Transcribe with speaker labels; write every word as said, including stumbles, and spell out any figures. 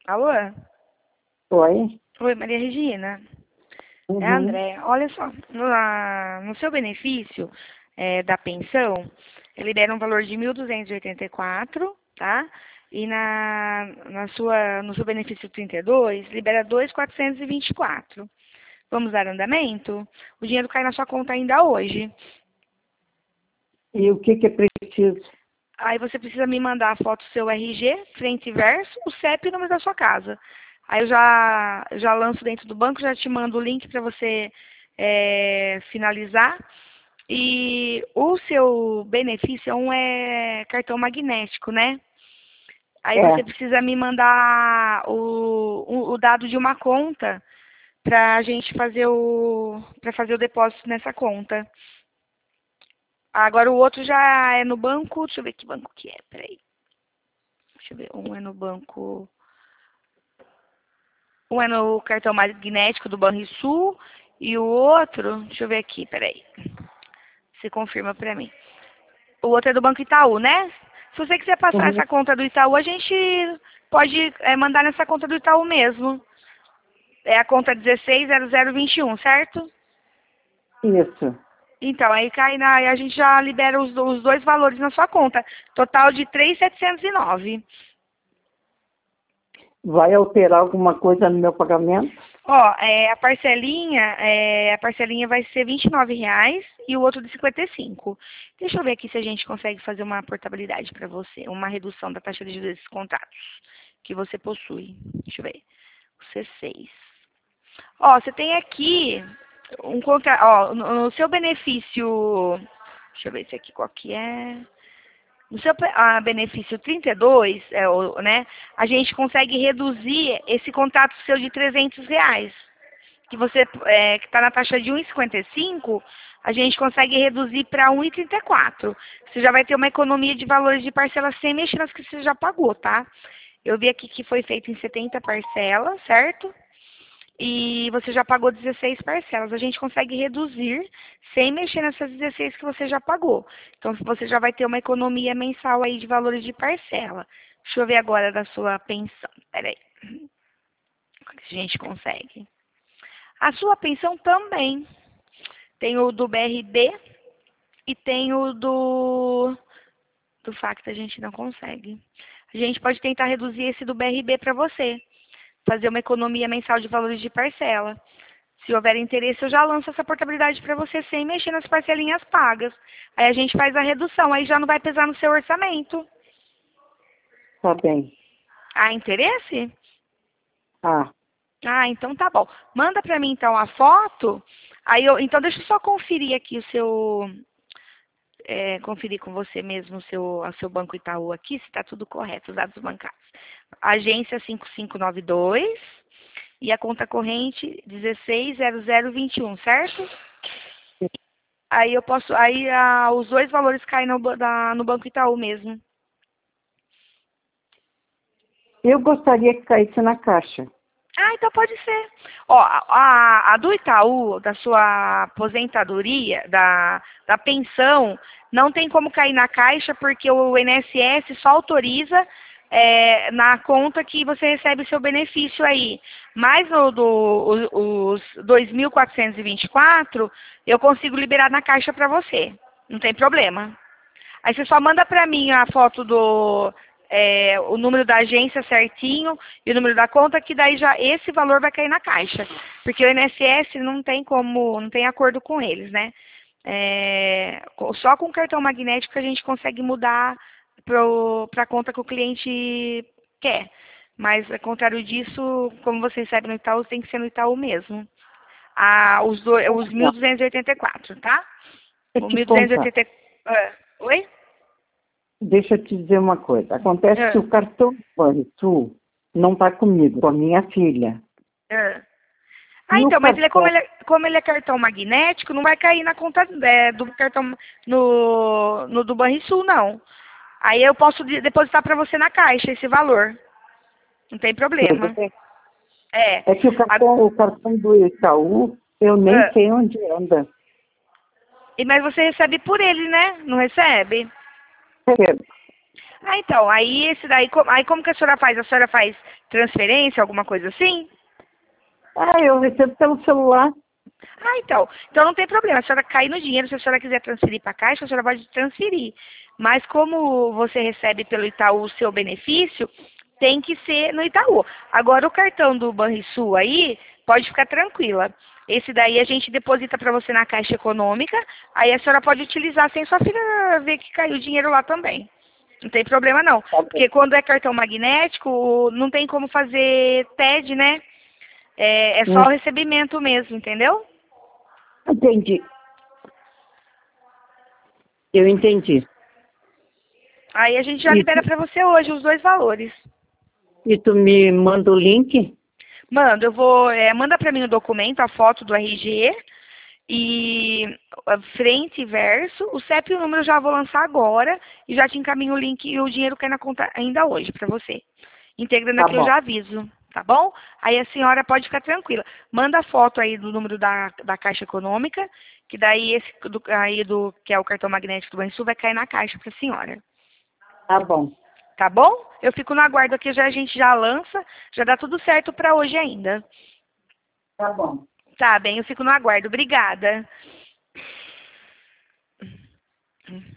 Speaker 1: Alô?
Speaker 2: Oi?
Speaker 1: Oi, Maria Regina. É a
Speaker 2: Uhum.
Speaker 1: André. Olha só, no, na- no seu benefício é, da pensão, ele libera um valor de mil duzentos e oitenta e quatro, tá? E na, na sua, no seu benefício trinta e dois, libera dois mil quatrocentos e vinte e quatro. Vamos dar andamento? O dinheiro cai na sua conta ainda hoje.
Speaker 2: E o que que é preciso?
Speaker 1: Aí você precisa me mandar a foto do seu R G, frente e verso, o C E P e o número da sua casa. Aí eu já, já lanço dentro do banco, já te mando o link para você é, finalizar. E o seu benefício é um é, cartão magnético, né? Aí você
Speaker 2: É,
Speaker 1: precisa me mandar o, o, o dado de uma conta para a gente fazer o, para fazer o depósito nessa conta. Agora o outro já é no banco, deixa eu ver que banco que é, peraí. Deixa eu ver, um é no banco. Um é no cartão magnético do Banrisul e o outro, deixa eu ver aqui, peraí. Você confirma pra mim. O outro é do Banco Itaú, né? Se você quiser passar
Speaker 2: uhum.
Speaker 1: essa conta do Itaú, a gente pode é, mandar nessa conta do Itaú mesmo. É a conta dezesseis zero zero vinte e um, certo?
Speaker 2: Isso.
Speaker 1: Então, aí cai na, aí a gente já libera os, os dois valores na sua conta. Total de três mil setecentos e nove.
Speaker 2: Vai alterar alguma coisa no meu pagamento?
Speaker 1: Ó, é, a parcelinha, é, a parcelinha vai ser vinte e nove reais e o outro de cinquenta e cinco. Deixa eu ver aqui se a gente consegue fazer uma portabilidade para você, uma redução da taxa de juros desses contratos que você possui. Deixa eu ver. O C seis. Ó, você tem aqui um contrato, ó, no, no seu benefício, deixa eu ver esse aqui qual que é. No seu pe- ah, benefício trinta e dois, é, o- né, a gente consegue reduzir esse contrato seu de trezentos reais que você é, que está na taxa de um vírgula cinquenta e cinco, a gente consegue reduzir para um vírgula trinta e quatro. Você já vai ter uma economia de valores de parcelas sem mexer nas que você já pagou, tá? Eu vi aqui que foi feito em setenta parcelas, certo? E você já pagou dezesseis parcelas. A gente consegue reduzir sem mexer nessas dezesseis que você já pagou. Então, você já vai ter uma economia mensal aí de valores de parcela. Deixa eu ver agora da sua pensão. Peraí. O que a gente consegue? A sua pensão também. Tem o do B R B e tem o do, do Facta, a gente não consegue. A gente pode tentar reduzir esse do B R B para você. Fazer uma economia mensal de valores de parcela. Se houver interesse, eu já lanço essa portabilidade para você sem mexer nas parcelinhas pagas. Aí a gente faz a redução, aí já não vai pesar no seu orçamento.
Speaker 2: Tá bem.
Speaker 1: Há interesse?
Speaker 2: Ah,
Speaker 1: Ah, então tá bom. Manda para mim então a foto. Aí eu, então deixa eu só conferir aqui o seu, é, conferir com você mesmo o seu, o seu Banco Itaú aqui, se está tudo correto, os dados bancários. Agência cinco cinco nove dois e a conta corrente dezesseis zero zero vinte e um, certo? Aí eu posso, aí ah, os dois valores caem no, ba- da- no Banco Itaú mesmo.
Speaker 2: eu gostaria que caísse na caixa.
Speaker 1: Ah, então pode ser. Ó, a, a do Itaú, da sua aposentadoria, da, da pensão, não tem como cair na caixa porque o I N S S só autoriza é, na conta que você recebe o seu benefício aí. Mas o do, o- os dois mil quatrocentos e vinte e quatro, eu consigo liberar na caixa para você. Não tem problema. Aí você só manda para mim a foto do é, o número da agência certinho e o número da conta, que daí já esse valor vai cair na caixa. Porque o I N S S não tem como, não tem acordo com eles, né? É, co- só com o cartão magnético a gente consegue mudar para a conta que o cliente quer. Mas, ao contrário disso, como você recebe no Itaú, tem que ser no Itaú mesmo. Ah, os, do, os
Speaker 2: Não,
Speaker 1: mil duzentos e oitenta e quatro, tá?
Speaker 2: deixa
Speaker 1: O
Speaker 2: eu te contar.
Speaker 1: mil duzentos e oitenta e quatro. Ah, oi?
Speaker 2: Deixa eu te dizer uma coisa. Acontece que
Speaker 1: Ah,
Speaker 2: o cartão do Banrisul não está comigo, com a minha filha.
Speaker 1: ah. Ah,
Speaker 2: E o
Speaker 1: então, mas ele é, como,
Speaker 2: cartão,
Speaker 1: ele é, como ele é cartão magnético, não vai cair na conta é, do cartão no, no do Banrisul, não. Aí eu posso de- depositar para você na caixa esse valor. Não tem
Speaker 2: tudo
Speaker 1: problema.
Speaker 2: bem.
Speaker 1: É.
Speaker 2: É que o
Speaker 1: A-
Speaker 2: cartão, o cartão do Itaú, eu nem
Speaker 1: ah,
Speaker 2: sei onde anda.
Speaker 1: e, mas você recebe por ele, né? Não recebe? Ah, então, aí esse daí, co- aí como que a senhora faz? A senhora faz transferência, alguma coisa assim?
Speaker 2: Ah, eu recebo pelo celular.
Speaker 1: Ah, então. Então não tem problema. A senhora cai no dinheiro. Se a senhora quiser transferir para a Caixa, a senhora pode transferir. Mas como você recebe pelo Itaú o seu benefício, tem que ser no Itaú. Agora o cartão do Banrisul aí, pode ficar tranquila. Esse daí a gente deposita para você na Caixa Econômica, aí a senhora pode utilizar sem sua filha ver que caiu o dinheiro lá também. Não tem problema não.
Speaker 2: Tá bom.
Speaker 1: Porque quando é cartão magnético, não tem como fazer T E D, né? É, é só
Speaker 2: Hum,
Speaker 1: o recebimento mesmo, entendeu?
Speaker 2: entendi. Eu entendi.
Speaker 1: Aí a gente já
Speaker 2: E tu,
Speaker 1: libera para você hoje os dois valores.
Speaker 2: e tu me manda o link?
Speaker 1: Manda, eu vou, é, manda para mim o documento, a foto do R G e a frente e verso. O C E P e o número eu já vou lançar agora e já te encaminho o link e o dinheiro cai na conta ainda hoje para você. Integrando
Speaker 2: Tá
Speaker 1: aqui eu
Speaker 2: bom.
Speaker 1: já aviso, tá bom? Aí a senhora pode ficar tranquila. Manda a foto aí do número da, da Caixa Econômica, que daí esse do, aí do que é o cartão magnético do Banrisul vai cair na caixa para a senhora.
Speaker 2: Tá bom.
Speaker 1: Tá bom? Eu fico no aguardo aqui, já a gente já lança, já dá tudo certo para hoje ainda.
Speaker 2: Tá bom.
Speaker 1: Tá bem, eu fico no aguardo. Obrigada.